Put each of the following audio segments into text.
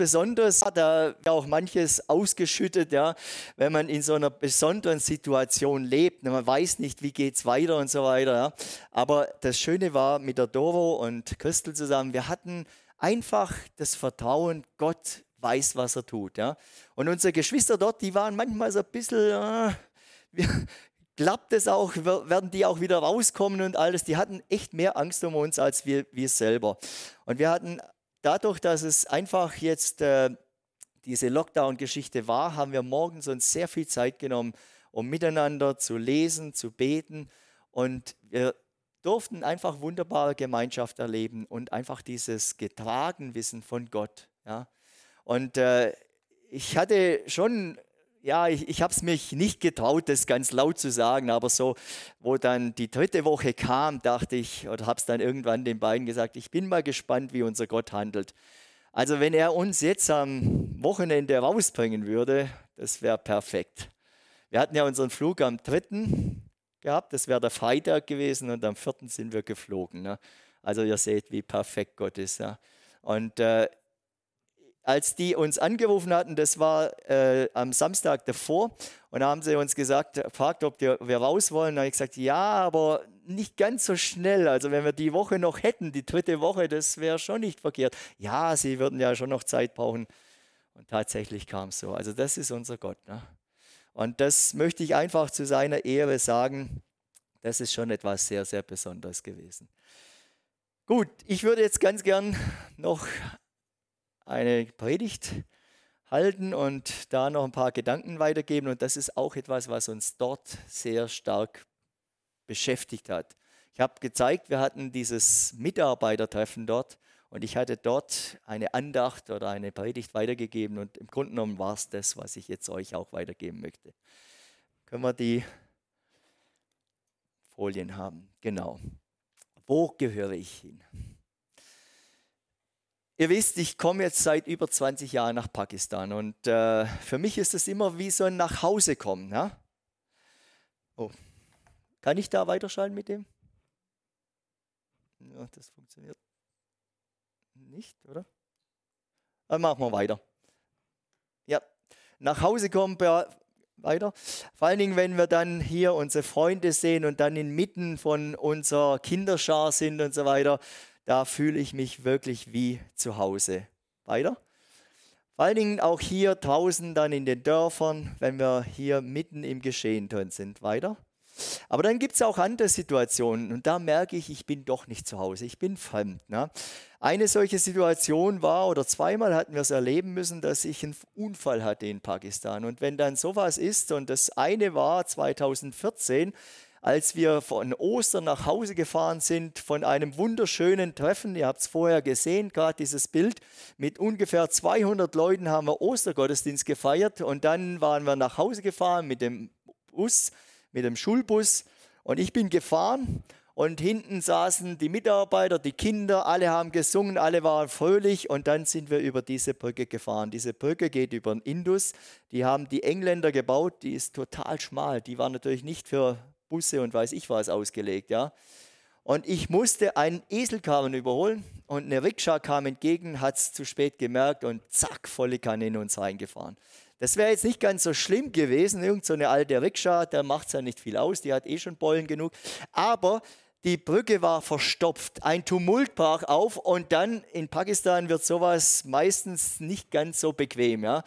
Besonders, da wird auch manches ausgeschüttet, ja, wenn man in so einer besonderen Situation lebt. Man weiß nicht, wie geht es weiter und so weiter. Ja. Aber das Schöne war mit der Doro und Christel zusammen, wir hatten einfach das Vertrauen, Gott weiß, was er tut. Ja. Und unsere Geschwister dort, die waren manchmal so ein bisschen, klappt es auch, werden die auch wieder rauskommen und alles. Die hatten echt mehr Angst um uns als wir selber. Und wir hatten dadurch, dass es einfach jetzt diese Lockdown-Geschichte war, haben wir morgens uns sehr viel Zeit genommen, um miteinander zu lesen, zu beten. Und wir durften einfach wunderbare Gemeinschaft erleben und einfach dieses Getragenwissen von Gott. Ja. Und ich hatte schon, ja, ich habe es mich nicht getraut, das ganz laut zu sagen, aber so, wo dann die 3. Woche kam, dachte ich, oder habe es dann irgendwann den beiden gesagt, ich bin mal gespannt, wie unser Gott handelt. Also wenn er uns jetzt am Wochenende rausbringen würde, das wäre perfekt. Wir hatten ja unseren Flug am 3. gehabt, das wäre der Freitag gewesen und am 4. sind wir geflogen. Ne? Also ihr seht, wie perfekt Gott ist. Ja? Und als die uns angerufen hatten, das war am Samstag davor, und da haben sie uns gefragt, ob wir raus wollen. Da habe ich gesagt, ja, aber nicht ganz so schnell. Also wenn wir die Woche noch hätten, die 3. Woche, das wäre schon nicht verkehrt. Ja, sie würden ja schon noch Zeit brauchen. Und tatsächlich kam es so. Also das ist unser Gott. Ne? Und das möchte ich einfach zu seiner Ehre sagen. Das ist schon etwas sehr, sehr Besonderes gewesen. Gut, ich würde jetzt ganz gern noch eine Predigt halten und da noch ein paar Gedanken weitergeben. Und das ist auch etwas, was uns dort sehr stark beschäftigt hat. Ich habe gezeigt, wir hatten dieses Mitarbeitertreffen dort und ich hatte dort eine Andacht oder eine Predigt weitergegeben und im Grunde genommen war es das, was ich jetzt euch auch weitergeben möchte. Können wir die Folien haben? Genau. Wo gehöre ich hin? Ihr wisst, ich komme jetzt seit über 20 Jahren nach Pakistan und für mich ist es immer wie so ein Nachhausekommen. Ja? Oh. Kann ich da weiterschalten mit dem? Ja, das funktioniert nicht, oder? Dann machen wir weiter. Ja, nach Hause kommen, weiter. Vor allen Dingen, wenn wir dann hier unsere Freunde sehen und dann inmitten von unserer Kinderschar sind und so weiter, da fühle ich mich wirklich wie zu Hause. Weiter. Vor allen Dingen auch hier draußen dann in den Dörfern, wenn wir hier mitten im Geschehen drin sind. Weiter. Aber dann gibt es auch andere Situationen und da merke ich, ich bin doch nicht zu Hause, ich bin fremd. Ne? Eine solche Situation war, oder zweimal hatten wir es erleben müssen, dass ich einen Unfall hatte in Pakistan. Und wenn dann sowas ist, und das eine war 2014, als wir von Ostern nach Hause gefahren sind, von einem wunderschönen Treffen, ihr habt es vorher gesehen, gerade dieses Bild, mit ungefähr 200 Leuten haben wir Ostergottesdienst gefeiert und dann waren wir nach Hause gefahren mit dem Bus, mit dem Schulbus und ich bin gefahren und hinten saßen die Mitarbeiter, die Kinder, alle haben gesungen, alle waren fröhlich und dann sind wir über diese Brücke gefahren. Diese Brücke geht über den Indus, die haben die Engländer gebaut, die ist total schmal, die war natürlich nicht für Busse und weiß ich was ausgelegt, ja. Und ich musste einen Eselkarren überholen und eine Rikscha kam entgegen, hat es zu spät gemerkt und zack, volle Kanne in uns reingefahren. Das wäre jetzt nicht ganz so schlimm gewesen, irgend so eine alte Rikscha, der macht es ja nicht viel aus, die hat eh schon Bollen genug, aber die Brücke war verstopft, ein Tumult brach auf und dann in Pakistan wird sowas meistens nicht ganz so bequem. Ja?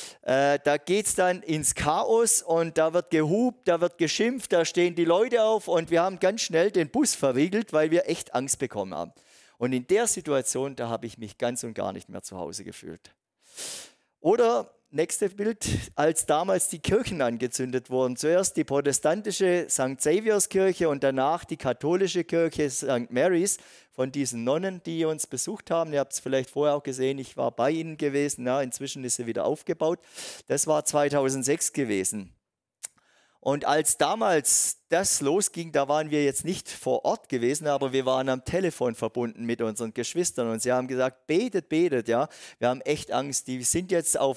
Da geht es dann ins Chaos und da wird gehupt, da wird geschimpft, da stehen die Leute auf und wir haben ganz schnell den Bus verriegelt, weil wir echt Angst bekommen haben. Und in der Situation, da habe ich mich ganz und gar nicht mehr zu Hause gefühlt. Oder nächstes Bild, als damals die Kirchen angezündet wurden. Zuerst die protestantische St. Xaviers Kirche und danach die katholische Kirche St. Mary's von diesen Nonnen, die uns besucht haben. Ihr habt es vielleicht vorher auch gesehen, ich war bei ihnen gewesen. Ja, inzwischen ist sie wieder aufgebaut. Das war 2006 gewesen. Und als damals das losging, da waren wir jetzt nicht vor Ort gewesen, aber wir waren am Telefon verbunden mit unseren Geschwistern und sie haben gesagt, betet, betet, ja. Wir haben echt Angst, die sind jetzt auf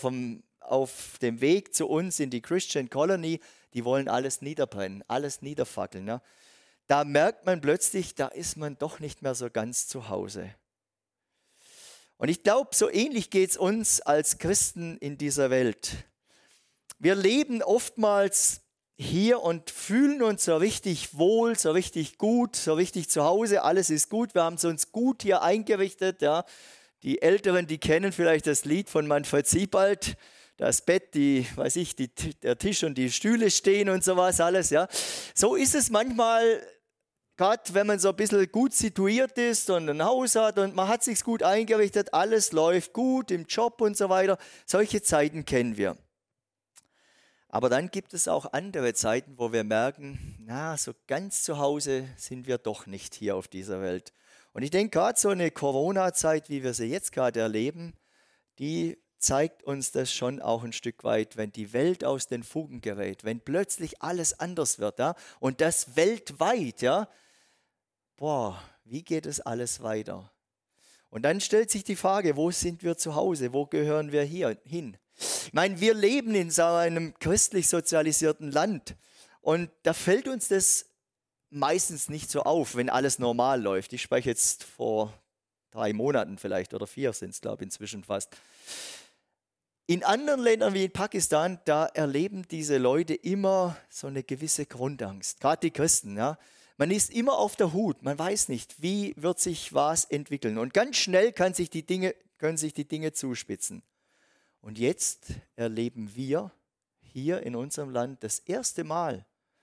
dem Weg zu uns in die Christian Colony, die wollen alles niederbrennen, alles niederfackeln. Ja. Da merkt man plötzlich, da ist man doch nicht mehr so ganz zu Hause. Und ich glaube, so ähnlich geht es uns als Christen in dieser Welt. Wir leben oftmals hier und fühlen uns so richtig wohl, so richtig gut, so richtig zu Hause. Alles ist gut. Wir haben es uns gut hier eingerichtet. Ja. Die Älteren, die kennen vielleicht das Lied von Manfred Siebald. Das Bett, der Tisch und die Stühle stehen und sowas alles. Ja. So ist es manchmal, gerade wenn man so ein bisschen gut situiert ist und ein Haus hat und man hat sich gut eingerichtet, alles läuft gut im Job und so weiter. Solche Zeiten kennen wir. Aber dann gibt es auch andere Zeiten, wo wir merken, na, so ganz zu Hause sind wir doch nicht hier auf dieser Welt. Und ich denke, gerade so eine Corona-Zeit, wie wir sie jetzt gerade erleben, die zeigt uns das schon auch ein Stück weit, wenn die Welt aus den Fugen gerät, wenn plötzlich alles anders wird, ja, und das weltweit, ja, wie geht es alles weiter? Und dann stellt sich die Frage, wo sind wir zu Hause, wo gehören wir hier hin? Ich meine, wir leben in so einem christlich sozialisierten Land und da fällt uns das meistens nicht so auf, wenn alles normal läuft. Ich spreche jetzt vor 3 Monaten vielleicht oder 4 sind es, glaube ich, inzwischen fast. In anderen Ländern wie in Pakistan, da erleben diese Leute immer so eine gewisse Grundangst, gerade die Christen. Ja. Man ist immer auf der Hut, man weiß nicht, wie wird sich was entwickeln. Und ganz schnell können sich die Dinge zuspitzen. Und jetzt erleben wir hier in unserem Land das erste Mal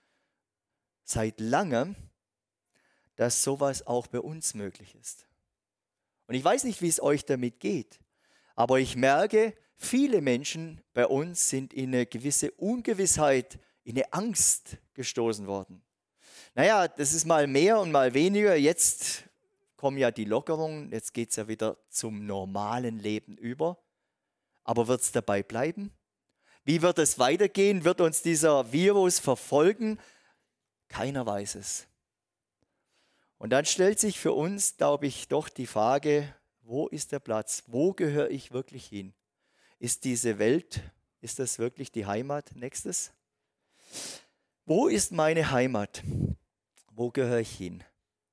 seit langem, dass sowas auch bei uns möglich ist. Und ich weiß nicht, wie es euch damit geht, aber ich merke, viele Menschen bei uns sind in eine gewisse Ungewissheit, in eine Angst gestoßen worden. Naja, das ist mal mehr und mal weniger. Jetzt kommen ja die Lockerungen, jetzt geht es ja wieder zum normalen Leben über. Aber wird es dabei bleiben? Wie wird es weitergehen? Wird uns dieser Virus verfolgen? Keiner weiß es. Und dann stellt sich für uns, glaube ich, doch die Frage, wo ist der Platz? Wo gehöre ich wirklich hin? Ist diese Welt, ist das wirklich die Heimat? Nächstes. Wo ist meine Heimat? Wo gehöre ich hin?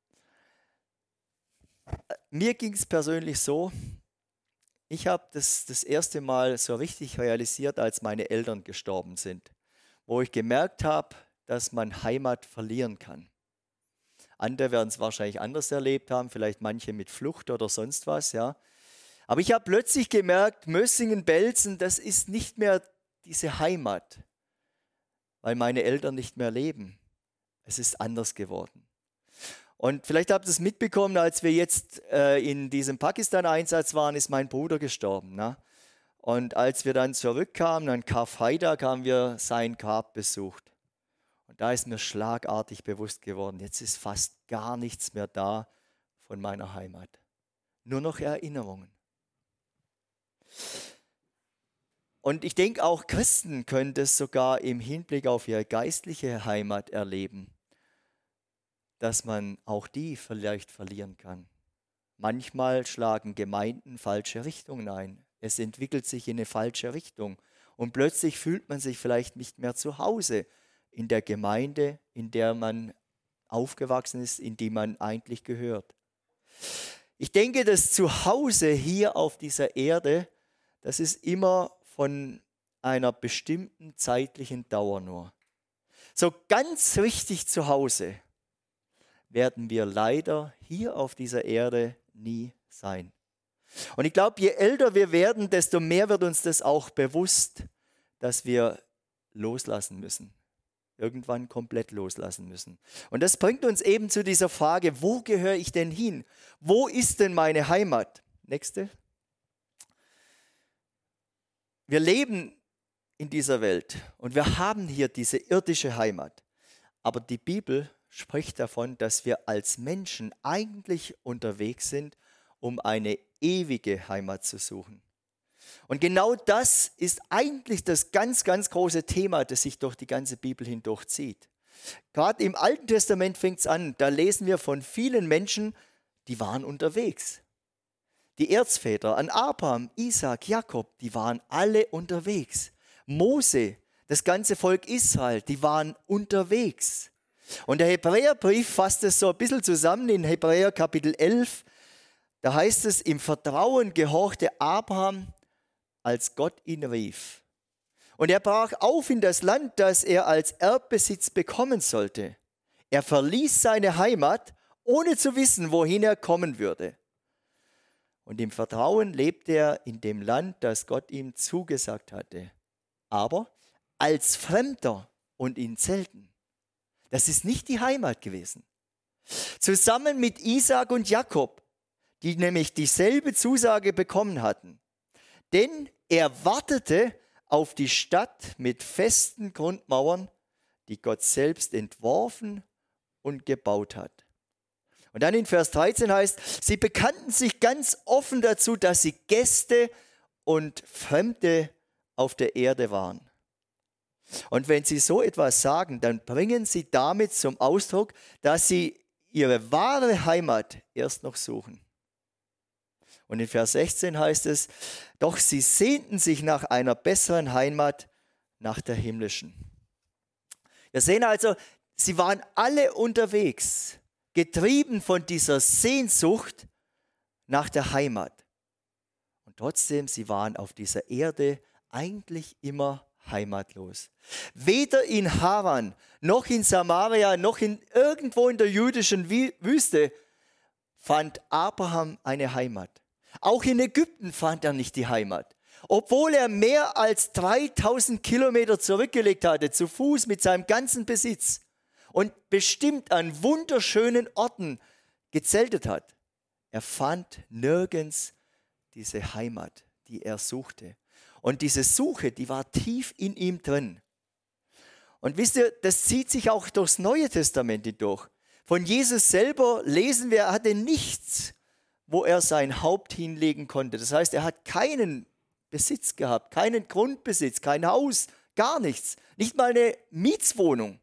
Mir ging es persönlich so, ich habe das erste Mal so richtig realisiert, als meine Eltern gestorben sind, wo ich gemerkt habe, dass man Heimat verlieren kann. Andere werden es wahrscheinlich anders erlebt haben, vielleicht manche mit Flucht oder sonst was, ja. Aber ich habe plötzlich gemerkt, Mössingen-Belzen, das ist nicht mehr diese Heimat, weil meine Eltern nicht mehr leben. Es ist anders geworden. Und vielleicht habt ihr es mitbekommen, als wir jetzt in diesem Pakistan-Einsatz waren, ist mein Bruder gestorben. Ne? Und als wir dann zurückkamen, an Karfreitag, haben wir sein Grab besucht. Und da ist mir schlagartig bewusst geworden, jetzt ist fast gar nichts mehr da von meiner Heimat. Nur noch Erinnerungen. Und ich denke, auch Christen können das sogar im Hinblick auf ihre geistliche Heimat erleben, dass man auch die vielleicht verlieren kann. Manchmal schlagen Gemeinden falsche Richtungen ein. Es entwickelt sich in eine falsche Richtung. Und plötzlich fühlt man sich vielleicht nicht mehr zu Hause in der Gemeinde, in der man aufgewachsen ist, in die man eigentlich gehört. Ich denke, das Zuhause hier auf dieser Erde, das ist immer von einer bestimmten zeitlichen Dauer nur. So ganz richtig zu Hause werden wir leider hier auf dieser Erde nie sein. Und ich glaube, je älter wir werden, desto mehr wird uns das auch bewusst, dass wir loslassen müssen. Irgendwann komplett loslassen müssen. Und das bringt uns eben zu dieser Frage, wo gehöre ich denn hin? Wo ist denn meine Heimat? Nächste. Wir leben in dieser Welt und wir haben hier diese irdische Heimat. Aber die Bibel spricht davon, dass wir als Menschen eigentlich unterwegs sind, um eine ewige Heimat zu suchen. Und genau das ist eigentlich das ganz, ganz große Thema, das sich durch die ganze Bibel hindurch zieht. Gerade im Alten Testament fängt es an, da lesen wir von vielen Menschen, die waren unterwegs. Die Erzväter an Abraham, Isaak, Jakob, die waren alle unterwegs. Mose, das ganze Volk Israel, die waren unterwegs. Und der Hebräerbrief fasst es so ein bisschen zusammen in Hebräer Kapitel 11. Da heißt es, im Vertrauen gehorchte Abraham, als Gott ihn rief. Und er brach auf in das Land, das er als Erbbesitz bekommen sollte. Er verließ seine Heimat, ohne zu wissen, wohin er kommen würde. Und im Vertrauen lebte er in dem Land, das Gott ihm zugesagt hatte. Aber als Fremder und in Zelten. Das ist nicht die Heimat gewesen. Zusammen mit Isaak und Jakob, die nämlich dieselbe Zusage bekommen hatten. Denn er wartete auf die Stadt mit festen Grundmauern, die Gott selbst entworfen und gebaut hat. Und dann in Vers 13 heißt, sie bekannten sich ganz offen dazu, dass sie Gäste und Fremde auf der Erde waren. Und wenn sie so etwas sagen, dann bringen sie damit zum Ausdruck, dass sie ihre wahre Heimat erst noch suchen. Und in Vers 16 heißt es, doch sie sehnten sich nach einer besseren Heimat, nach der himmlischen. Wir sehen also, sie waren alle unterwegs, getrieben von dieser Sehnsucht nach der Heimat. Und trotzdem, sie waren auf dieser Erde eigentlich immer heimatlos. Weder in Haran, noch in Samaria, noch irgendwo in der jüdischen Wüste fand Abraham eine Heimat. Auch in Ägypten fand er nicht die Heimat. Obwohl er mehr als 3000 Kilometer zurückgelegt hatte, zu Fuß mit seinem ganzen Besitz und bestimmt an wunderschönen Orten gezeltet hat. Er fand nirgends diese Heimat, die er suchte. Und diese Suche, die war tief in ihm drin. Und wisst ihr, das zieht sich auch durchs Neue Testament hindurch. Von Jesus selber lesen wir, er hatte nichts, wo er sein Haupt hinlegen konnte. Das heißt, er hat keinen Besitz gehabt, keinen Grundbesitz, kein Haus, gar nichts. Nicht mal eine Mietswohnung.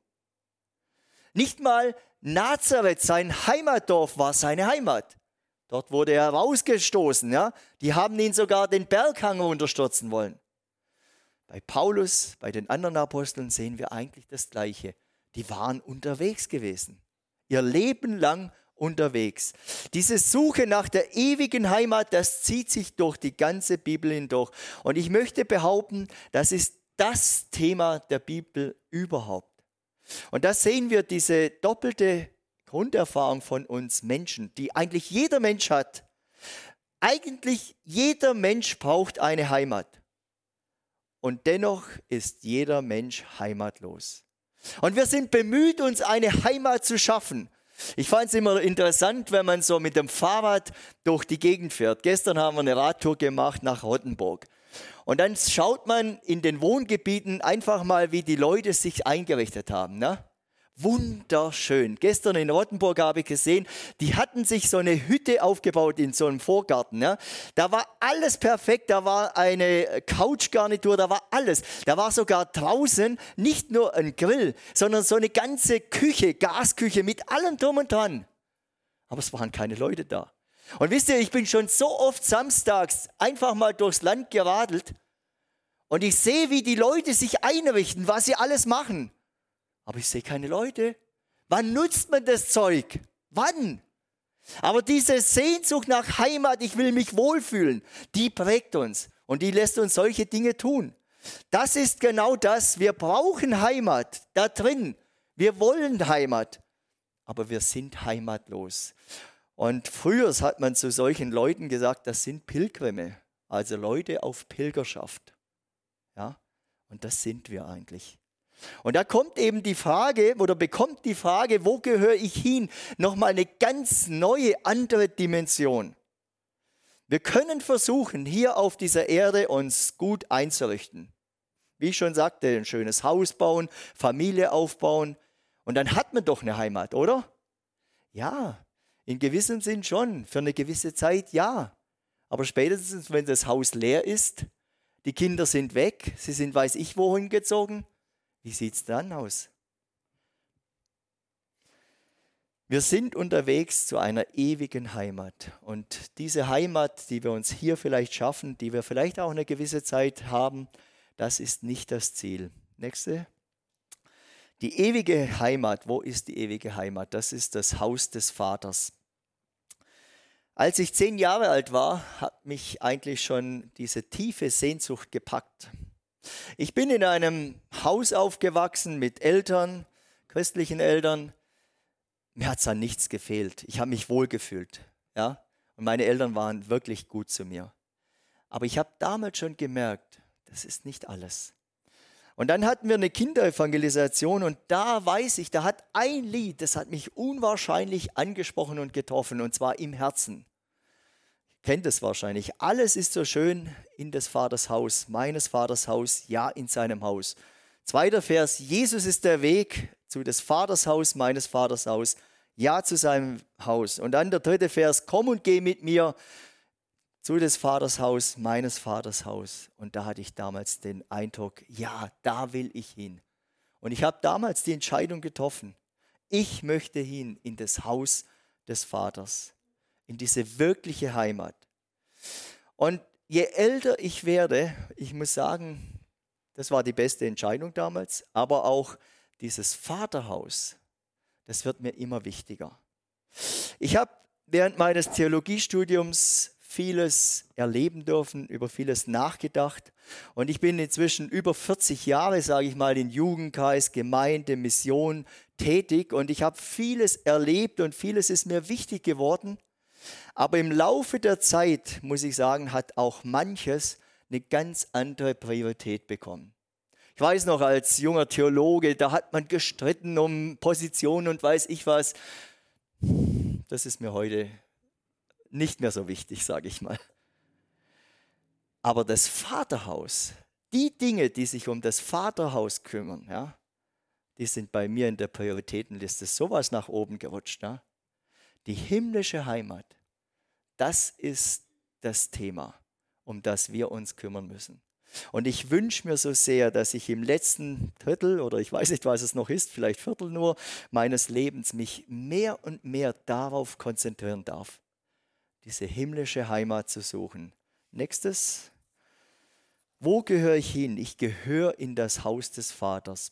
Nicht mal Nazareth, sein Heimatdorf, war seine Heimat. Dort wurde er rausgestoßen. Ja? Die haben ihn sogar den Berghang unterstürzen wollen. Bei Paulus, bei den anderen Aposteln sehen wir eigentlich das Gleiche. Die waren unterwegs gewesen. Ihr Leben lang unterwegs. Diese Suche nach der ewigen Heimat, das zieht sich durch die ganze Bibel hindurch. Und ich möchte behaupten, das ist das Thema der Bibel überhaupt. Und da sehen wir diese doppelte Grunderfahrung von uns Menschen, die eigentlich jeder Mensch hat. Eigentlich jeder Mensch braucht eine Heimat. Und dennoch ist jeder Mensch heimatlos. Und wir sind bemüht, uns eine Heimat zu schaffen. Ich fand es immer interessant, wenn man so mit dem Fahrrad durch die Gegend fährt. Gestern haben wir eine Radtour gemacht nach Rottenburg. Und dann schaut man in den Wohngebieten einfach mal, wie die Leute sich eingerichtet haben. Ne? Wunderschön. Gestern in Rottenburg habe ich gesehen, die hatten sich so eine Hütte aufgebaut in so einem Vorgarten. Ja? Da war alles perfekt, da war eine Couchgarnitur, da war alles. Da war sogar draußen nicht nur ein Grill, sondern so eine ganze Küche, Gasküche mit allem drum und dran. Aber es waren keine Leute da. Und wisst ihr, ich bin schon so oft samstags einfach mal durchs Land geradelt und ich sehe, wie die Leute sich einrichten, was sie alles machen. Aber ich sehe keine Leute. Wann nutzt man das Zeug? Wann? Aber diese Sehnsucht nach Heimat, ich will mich wohlfühlen, die prägt uns und die lässt uns solche Dinge tun. Das ist genau das. Wir brauchen Heimat da drin. Wir wollen Heimat, aber wir sind heimatlos. Und früher hat man zu solchen Leuten gesagt, das sind Pilgrime, also Leute auf Pilgerschaft. Ja, und das sind wir eigentlich. Und da kommt eben die Frage oder bekommt die Frage, wo gehöre ich hin? Nochmal eine ganz neue, andere Dimension. Wir können versuchen, hier auf dieser Erde uns gut einzurichten. Wie ich schon sagte, ein schönes Haus bauen, Familie aufbauen und dann hat man doch eine Heimat, oder? Ja, in gewissem Sinn schon, für eine gewisse Zeit ja. Aber spätestens, wenn das Haus leer ist, die Kinder sind weg, sie sind weiß ich wohin gezogen, wie sieht es dann aus? Wir sind unterwegs zu einer ewigen Heimat. Und diese Heimat, die wir uns hier vielleicht schaffen, die wir vielleicht auch eine gewisse Zeit haben, das ist nicht das Ziel. Nächste. Die ewige Heimat, wo ist die ewige Heimat? Das ist das Haus des Vaters. Als ich 10 Jahre alt war, hat mich eigentlich schon diese tiefe Sehnsucht gepackt. Ich bin in einem Haus aufgewachsen mit Eltern, christlichen Eltern. Mir hat es an nichts gefehlt. Ich habe mich wohlgefühlt. Ja? Und meine Eltern waren wirklich gut zu mir. Aber ich habe damals schon gemerkt, das ist nicht alles. Und dann hatten wir eine Kinderevangelisation und da weiß ich, da hat ein Lied, das hat mich unwahrscheinlich angesprochen und getroffen, und zwar im Herzen. Ihr kennt es wahrscheinlich. Alles ist so schön in des Vaters Haus, meines Vaters Haus, ja in seinem Haus. Zweiter Vers, Jesus ist der Weg zu des Vaters Haus, meines Vaters Haus, ja zu seinem Haus. Und dann der dritte Vers, komm und geh mit mir zu des Vaters Haus, meines Vaters Haus. Und da hatte ich damals den Eindruck, ja, da will ich hin. Und ich habe damals die Entscheidung getroffen. Ich möchte hin in das Haus des Vaters, in diese wirkliche Heimat. Und je älter ich werde, ich muss sagen, das war die beste Entscheidung damals, aber auch dieses Vaterhaus, das wird mir immer wichtiger. Ich habe während meines Theologiestudiums vieles erleben dürfen, über vieles nachgedacht. Und ich bin inzwischen über 40 Jahre, sage ich mal, in Jugendkreis, Gemeinde, Mission tätig. Und ich habe vieles erlebt und vieles ist mir wichtig geworden. Aber im Laufe der Zeit, muss ich sagen, hat auch manches eine ganz andere Priorität bekommen. Ich weiß noch, als junger Theologe, da hat man gestritten um Positionen und weiß ich was. Das ist mir heute nicht mehr so wichtig, sage ich mal. Aber das Vaterhaus, die Dinge, die sich um das Vaterhaus kümmern, ja, die sind bei mir in der Prioritätenliste sowas nach oben gerutscht. Ja. Die himmlische Heimat, das ist das Thema, um das wir uns kümmern müssen. Und ich wünsche mir so sehr, dass ich im letzten Drittel, oder ich weiß nicht, was es noch ist, vielleicht Viertel nur, meines Lebens mich mehr und mehr darauf konzentrieren darf, diese himmlische Heimat zu suchen. Nächstes. Wo gehöre ich hin? Ich gehöre in das Haus des Vaters.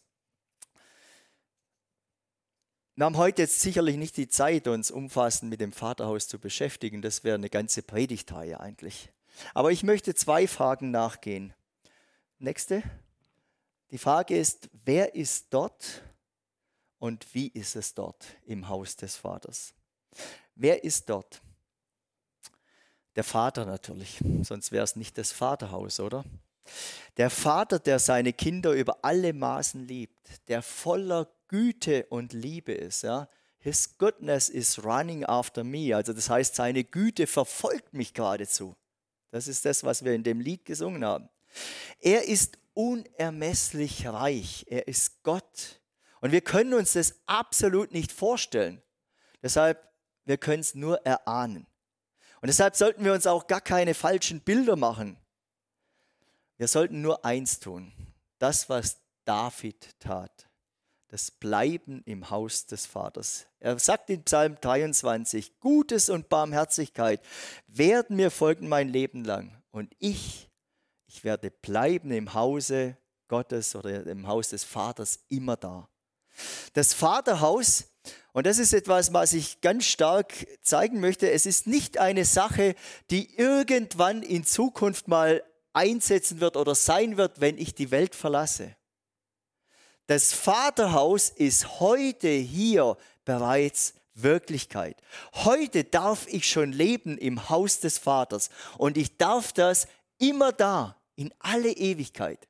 Wir haben heute jetzt sicherlich nicht die Zeit, uns umfassend mit dem Vaterhaus zu beschäftigen. Das wäre eine ganze Predigtreihe eigentlich. Aber ich möchte 2 Fragen nachgehen. Nächste. Die Frage ist, wer ist dort und wie ist es dort im Haus des Vaters? Wer ist dort? Der Vater natürlich, sonst wäre es nicht das Vaterhaus, oder? Der Vater, der seine Kinder über alle Maßen liebt, der voller Güte und Liebe ist. Ja? His goodness is running after me. Also das heißt, seine Güte verfolgt mich geradezu. Das ist das, was wir in dem Lied gesungen haben. Er ist unermesslich reich. Er ist Gott. Und wir können uns das absolut nicht vorstellen. Deshalb, wir können es nur erahnen. Und deshalb sollten wir uns auch gar keine falschen Bilder machen. Wir sollten nur eins tun. Das, was David tat. Das Bleiben im Haus des Vaters. Er sagt in Psalm 23, Gutes und Barmherzigkeit werden mir folgen mein Leben lang. Und ich werde bleiben im Hause Gottes oder im Haus des Vaters immer da. Das Vaterhaus, und das ist etwas, was ich ganz stark zeigen möchte, es ist nicht eine Sache, die irgendwann in Zukunft mal einsetzen wird oder sein wird, wenn ich die Welt verlasse. Das Vaterhaus ist heute hier bereits Wirklichkeit. Heute darf ich schon leben im Haus des Vaters und ich darf das immer da, in alle Ewigkeit.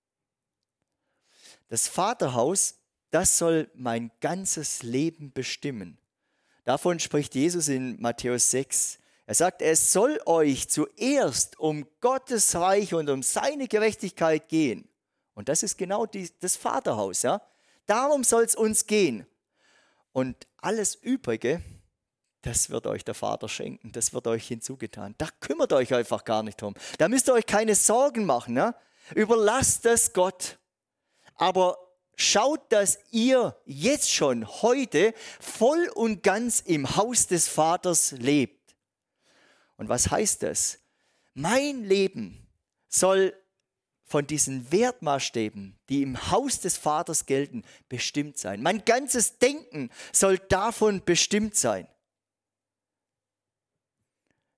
Das Vaterhaus, das soll mein ganzes Leben bestimmen. Davon spricht Jesus in Matthäus 6. Er sagt, es soll euch zuerst um Gottes Reich und um seine Gerechtigkeit gehen. Und das ist genau das Vaterhaus. Ja? Darum soll es uns gehen. Und alles Übrige, das wird euch der Vater schenken. Das wird euch hinzugetan. Da kümmert euch einfach gar nicht drum. Da müsst ihr euch keine Sorgen machen. Ja? Überlasst das Gott. Aber schaut, dass ihr jetzt schon heute voll und ganz im Haus des Vaters lebt. Und was heißt das? Mein Leben soll von diesen Wertmaßstäben, die im Haus des Vaters gelten, bestimmt sein. Mein ganzes Denken soll davon bestimmt sein.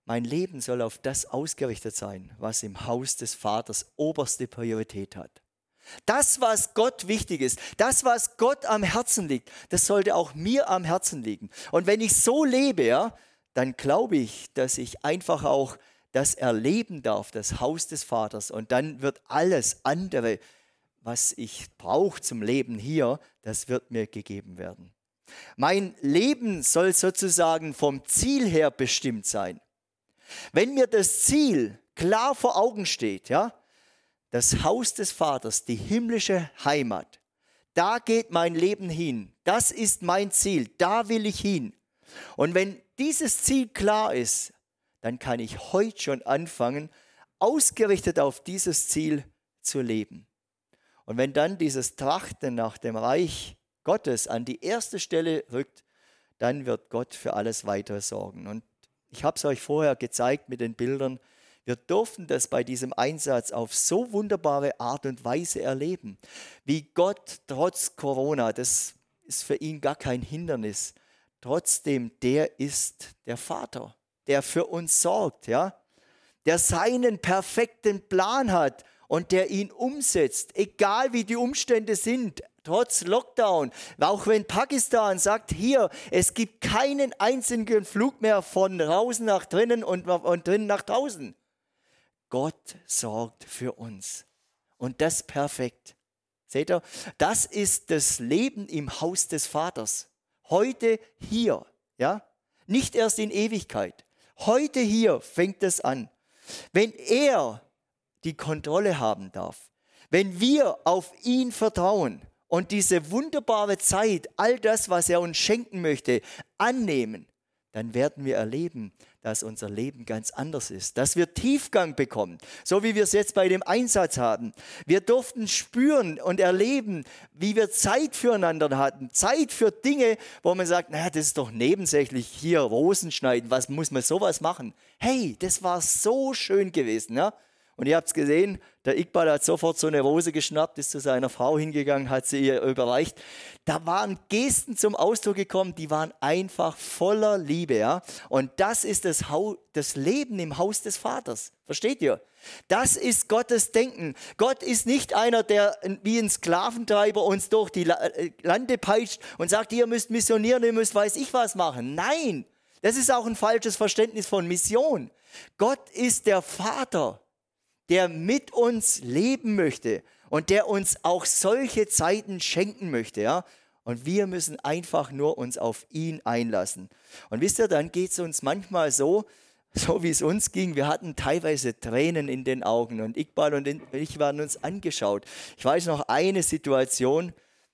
Mein Leben soll auf das ausgerichtet sein, was im Haus des Vaters oberste Priorität hat. Das, was Gott wichtig ist, das, was Gott am Herzen liegt, das sollte auch mir am Herzen liegen. Und wenn ich so lebe, ja, dann glaube ich, dass ich einfach auch das erleben darf, das Haus des Vaters. Und dann wird alles andere, was ich brauche zum Leben hier, das wird mir gegeben werden. Mein Leben soll sozusagen vom Ziel her bestimmt sein. Wenn mir das Ziel klar vor Augen steht, ja, das Haus des Vaters, die himmlische Heimat, da geht mein Leben hin. Das ist mein Ziel, da will ich hin. Und wenn dieses Ziel klar ist, dann kann ich heute schon anfangen, ausgerichtet auf dieses Ziel zu leben. Und wenn dann dieses Trachten nach dem Reich Gottes an die erste Stelle rückt, dann wird Gott für alles weitere sorgen. Und ich habe es euch vorher gezeigt mit den Bildern. Wir durften das bei diesem Einsatz auf so wunderbare Art und Weise erleben, wie Gott trotz Corona, das ist für ihn gar kein Hindernis, trotzdem der ist der Vater, der für uns sorgt, ja, der seinen perfekten Plan hat und der ihn umsetzt, egal wie die Umstände sind, trotz Lockdown, auch wenn Pakistan sagt, hier, es gibt keinen einzigen Flug mehr von draußen nach drinnen und drinnen nach draußen. Gott sorgt für uns und das perfekt. Seht ihr, das ist das Leben im Haus des Vaters. Heute hier, ja, nicht erst in Ewigkeit. Heute hier fängt es an. Wenn er die Kontrolle haben darf, wenn wir auf ihn vertrauen und diese wunderbare Zeit, all das, was er uns schenken möchte, annehmen, dann werden wir erleben, dass unser Leben ganz anders ist, dass wir Tiefgang bekommen, so wie wir es jetzt bei dem Einsatz haben. Wir durften spüren und erleben, wie wir Zeit füreinander hatten, Zeit für Dinge, wo man sagt, naja, das ist doch nebensächlich, hier Rosen schneiden, was muss man sowas machen? Hey, das war so schön gewesen, ja? Und ihr habt es gesehen, der Iqbal hat sofort so eine Rose geschnappt, ist zu seiner Frau hingegangen, hat sie ihr überreicht. Da waren Gesten zum Ausdruck gekommen, die waren einfach voller Liebe. Ja? Und das ist das Leben im Haus des Vaters. Versteht ihr? Das ist Gottes Denken. Gott ist nicht einer, der wie ein Sklaventreiber uns durch die Lande peitscht und sagt, ihr müsst missionieren, ihr müsst weiß ich was machen. Nein, das ist auch ein falsches Verständnis von Mission. Gott ist der Vater, der mit uns leben möchte und der uns auch solche Zeiten schenken möchte. Ja? Und wir müssen einfach nur uns auf ihn einlassen. Und wisst ihr, dann geht es uns manchmal so wie es uns ging. Wir hatten teilweise Tränen in den Augen und Iqbal und ich waren uns angeschaut. Ich weiß noch eine Situation,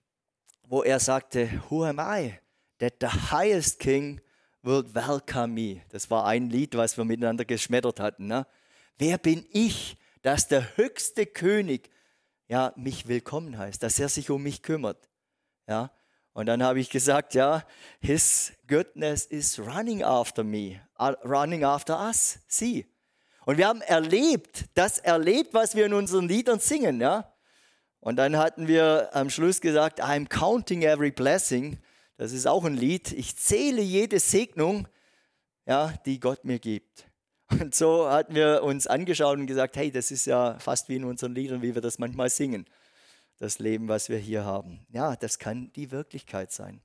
wo er sagte, "Who am I that the highest king will welcome me?" Das war ein Lied, was wir miteinander geschmettert hatten. Ne? Wer bin ich, dass der höchste König ja, mich willkommen heißt, dass er sich um mich kümmert. Ja? Und dann habe ich gesagt, ja, his goodness is running after me, running after us, sie. Und wir haben das erlebt, was wir in unseren Liedern singen. Ja? Und dann hatten wir am Schluss gesagt, I'm counting every blessing. Das ist auch ein Lied. Ich zähle jede Segnung, ja, die Gott mir gibt. Und so hatten wir uns angeschaut und gesagt, hey, das ist ja fast wie in unseren Liedern, wie wir das manchmal singen. Das Leben, was wir hier haben. Ja, das kann die Wirklichkeit sein.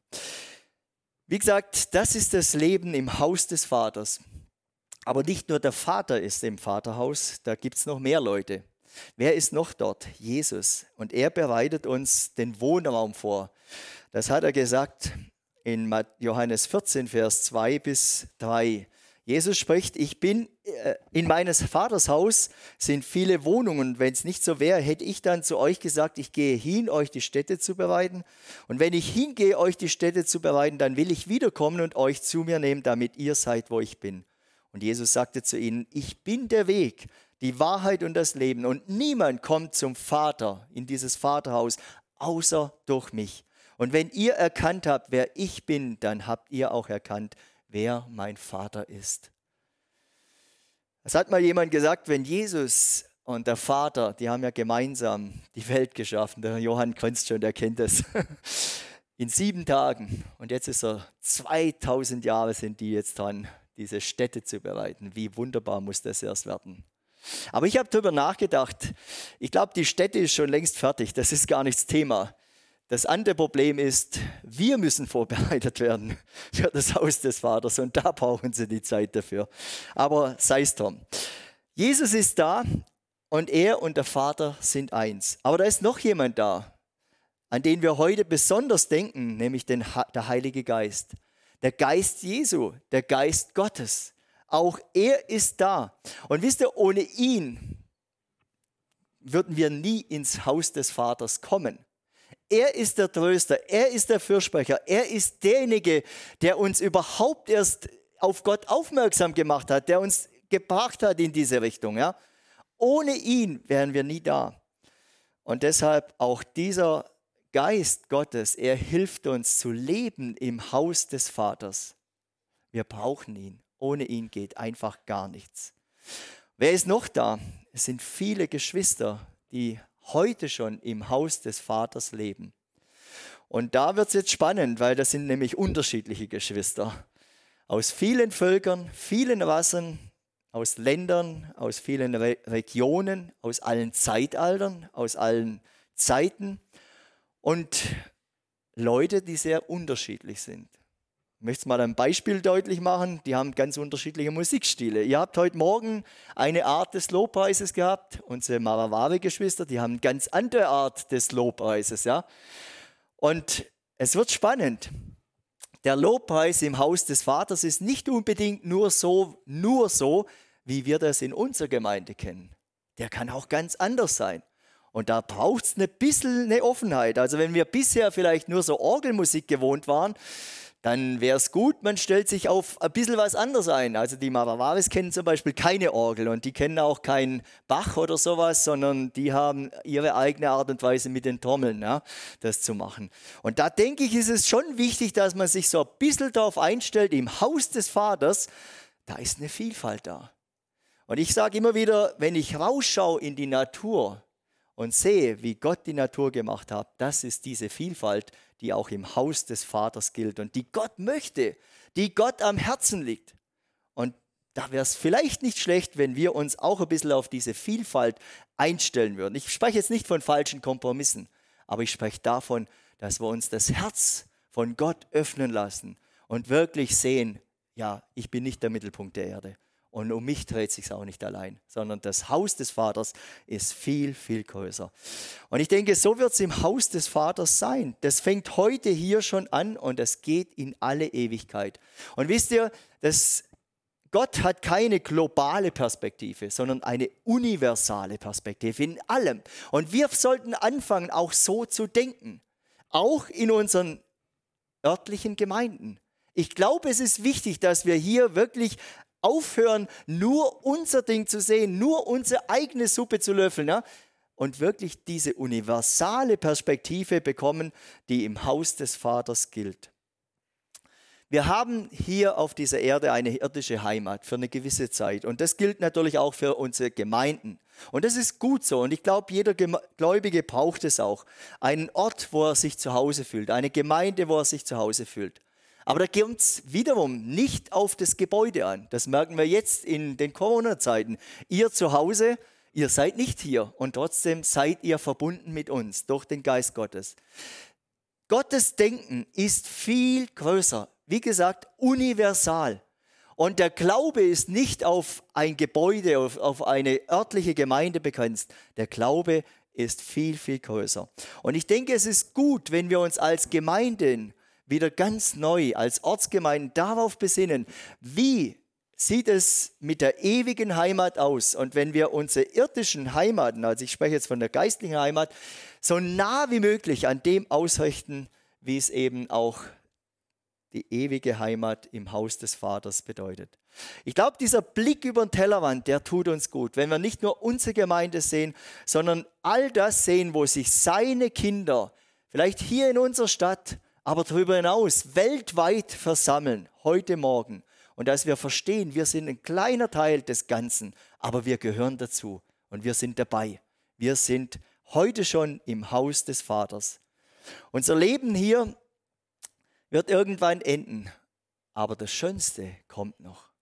Wie gesagt, das ist das Leben im Haus des Vaters. Aber nicht nur der Vater ist im Vaterhaus, da gibt es noch mehr Leute. Wer ist noch dort? Jesus. Und er bereitet uns den Wohnraum vor. Das hat er gesagt in Johannes 14, Vers 2 bis 3. Jesus spricht, ich bin in meines Vaters Haus sind viele Wohnungen. Wenn es nicht so wäre, hätte ich dann zu euch gesagt, ich gehe hin, euch die Städte zu bereiten. Und wenn ich hingehe, euch die Städte zu bereiten, dann will ich wiederkommen und euch zu mir nehmen, damit ihr seid, wo ich bin. Und Jesus sagte zu ihnen, ich bin der Weg, die Wahrheit und das Leben. Und niemand kommt zum Vater, in dieses Vaterhaus, außer durch mich. Und wenn ihr erkannt habt, wer ich bin, dann habt ihr auch erkannt, wer mein Vater ist. Es hat mal jemand gesagt, wenn Jesus und der Vater, die haben ja gemeinsam die Welt geschaffen, der Johann grinst schon, der kennt das, in 7 Tagen. Und jetzt ist 2000 Jahre sind die jetzt dran. diese Stätte zu bereiten. Wie wunderbar muss das erst werden. Aber ich habe darüber nachgedacht. Ich glaube, die Stätte ist schon längst fertig. Das ist gar nicht das Thema. Das andere Problem ist, wir müssen vorbereitet werden für das Haus des Vaters. Und da brauchen sie die Zeit dafür. Aber sei es drum. Jesus ist da und er und der Vater sind eins. Aber da ist noch jemand da, an den wir heute besonders denken, nämlich der Heilige Geist. Der Geist Jesu, der Geist Gottes. Auch er ist da. Und wisst ihr, ohne ihn würden wir nie ins Haus des Vaters kommen. Er ist der Tröster, er ist der Fürsprecher, er ist derjenige, der uns überhaupt erst auf Gott aufmerksam gemacht hat, der uns gebracht hat in diese Richtung. Ja? Ohne ihn wären wir nie da. Und deshalb auch dieser Geist Gottes, er hilft uns zu leben im Haus des Vaters. Wir brauchen ihn. Ohne ihn geht einfach gar nichts. Wer ist noch da? Es sind viele Geschwister, die heute schon im Haus des Vaters leben. Und da wird es jetzt spannend, weil das sind nämlich unterschiedliche Geschwister. Aus vielen Völkern, vielen Rassen, aus Ländern, aus vielen Regionen, aus allen Zeitaltern, aus allen Zeiten und Leute, die sehr unterschiedlich sind. Ich möchte es mal ein Beispiel deutlich machen. Die haben ganz unterschiedliche Musikstile. Ihr habt heute Morgen eine Art des Lobpreises gehabt. Unsere Marawari-Geschwister, die haben eine ganz andere Art des Lobpreises. Ja? Und es wird spannend. Der Lobpreis im Haus des Vaters ist nicht unbedingt nur so, wie wir das in unserer Gemeinde kennen. Der kann auch ganz anders sein. Und da braucht es ein bisschen eine Offenheit. Also wenn wir bisher vielleicht nur so Orgelmusik gewohnt waren, dann wäre es gut, man stellt sich auf ein bisschen was anderes ein. Also die Marawaris kennen zum Beispiel keine Orgel und die kennen auch keinen Bach oder sowas, sondern die haben ihre eigene Art und Weise mit den Trommeln, ja, das zu machen. Und da denke ich, ist es schon wichtig, dass man sich so ein bisschen darauf einstellt, im Haus des Vaters, da ist eine Vielfalt da. Und ich sage immer wieder, wenn ich rausschaue in die Natur und sehe, wie Gott die Natur gemacht hat, das ist diese Vielfalt, die auch im Haus des Vaters gilt und die Gott möchte, die Gott am Herzen liegt. Und da wäre es vielleicht nicht schlecht, wenn wir uns auch ein bisschen auf diese Vielfalt einstellen würden. Ich spreche jetzt nicht von falschen Kompromissen, aber ich spreche davon, dass wir uns das Herz von Gott öffnen lassen und wirklich sehen, ja, ich bin nicht der Mittelpunkt der Erde. Und um mich dreht es sich auch nicht allein, sondern das Haus des Vaters ist viel, viel größer. Und ich denke, so wird es im Haus des Vaters sein. Das fängt heute hier schon an und das geht in alle Ewigkeit. Und wisst ihr, Gott hat keine globale Perspektive, sondern eine universale Perspektive in allem. Und wir sollten anfangen, auch so zu denken, auch in unseren örtlichen Gemeinden. Ich glaube, es ist wichtig, dass wir hier wirklich aufhören, nur unser Ding zu sehen, nur unsere eigene Suppe zu löffeln, ja? Und wirklich diese universale Perspektive bekommen, die im Haus des Vaters gilt. Wir haben hier auf dieser Erde eine irdische Heimat für eine gewisse Zeit und das gilt natürlich auch für unsere Gemeinden. Und das ist gut so und ich glaube, jeder Gläubige braucht es auch. Einen Ort, wo er sich zu Hause fühlt, eine Gemeinde, wo er sich zu Hause fühlt. Aber da kommt es wiederum nicht auf das Gebäude an. Das merken wir jetzt in den Corona-Zeiten. Ihr zu Hause, ihr seid nicht hier und trotzdem seid ihr verbunden mit uns durch den Geist Gottes. Gottes Denken ist viel größer, wie gesagt, universal. Und der Glaube ist nicht auf ein Gebäude, auf eine örtliche Gemeinde begrenzt. Der Glaube ist viel, viel größer. Und ich denke, es ist gut, wenn wir uns als Gemeinden wieder ganz neu als Ortsgemeinden darauf besinnen, wie sieht es mit der ewigen Heimat aus? Und wenn wir unsere irdischen Heimaten, also ich spreche jetzt von der geistlichen Heimat, so nah wie möglich an dem ausrichten, wie es eben auch die ewige Heimat im Haus des Vaters bedeutet. Ich glaube, dieser Blick über den Tellerrand, der tut uns gut, wenn wir nicht nur unsere Gemeinde sehen, sondern all das sehen, wo sich seine Kinder, vielleicht hier in unserer Stadt, aber darüber hinaus weltweit versammeln, heute Morgen. Und dass wir verstehen, wir sind ein kleiner Teil des Ganzen, aber wir gehören dazu und wir sind dabei. Wir sind heute schon im Haus des Vaters. Unser Leben hier wird irgendwann enden, aber das Schönste kommt noch.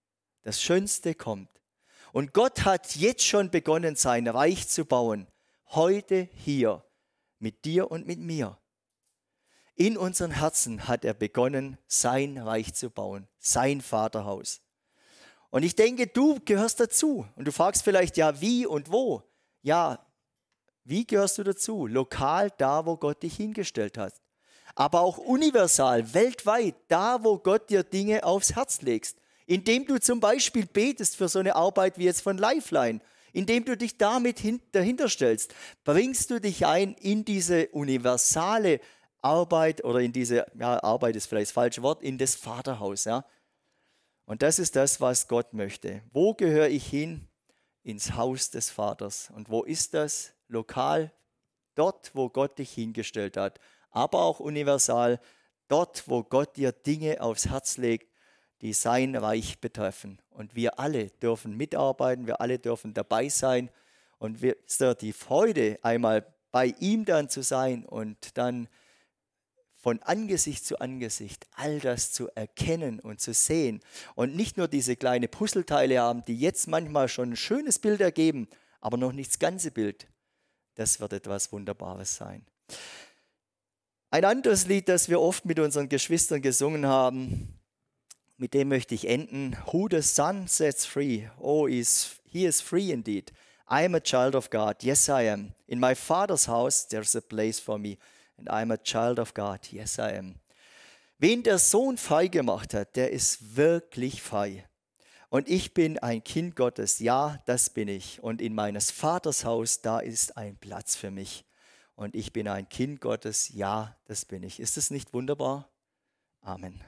Das Schönste kommt. Und Gott hat jetzt schon begonnen, sein Reich zu bauen. Heute hier, mit dir und mit mir. In unseren Herzen hat er begonnen, sein Reich zu bauen, sein Vaterhaus. Und ich denke, du gehörst dazu. Und du fragst vielleicht, ja, wie und wo? Ja, wie gehörst du dazu? Lokal, da, wo Gott dich hingestellt hat. Aber auch universal, weltweit, da, wo Gott dir Dinge aufs Herz legst. Indem du zum Beispiel betest für so eine Arbeit wie jetzt von Lifeline, indem du dich damit dahinter stellst, bringst du dich ein in diese universale Arbeit oder in diese, ja, Arbeit ist vielleicht das falsche Wort, in das Vaterhaus. Ja? Und das ist das, was Gott möchte. Wo gehöre ich hin? Ins Haus des Vaters. Und wo ist das? Lokal, dort, wo Gott dich hingestellt hat, aber auch universal, dort, wo Gott dir Dinge aufs Herz legt, die sein Reich betreffen. Und wir alle dürfen mitarbeiten, wir alle dürfen dabei sein. Und die Freude, einmal bei ihm dann zu sein und dann von Angesicht zu Angesicht all das zu erkennen und zu sehen. Und nicht nur diese kleinen Puzzleteile haben, die jetzt manchmal schon ein schönes Bild ergeben, aber noch nicht das ganze Bild. Das wird etwas Wunderbares sein. Ein anderes Lied, das wir oft mit unseren Geschwistern gesungen haben, mit dem möchte ich enden. Who the Son sets free, oh, he is free indeed. I am a child of God, yes I am. In my Father's house there's a place for me. And I am a child of God, yes I am. Wen der Sohn frei gemacht hat, der ist wirklich frei. Und ich bin ein Kind Gottes, ja, das bin ich. Und in meines Vaters Haus, da ist ein Platz für mich. Und ich bin ein Kind Gottes, ja, das bin ich. Ist das nicht wunderbar? Amen.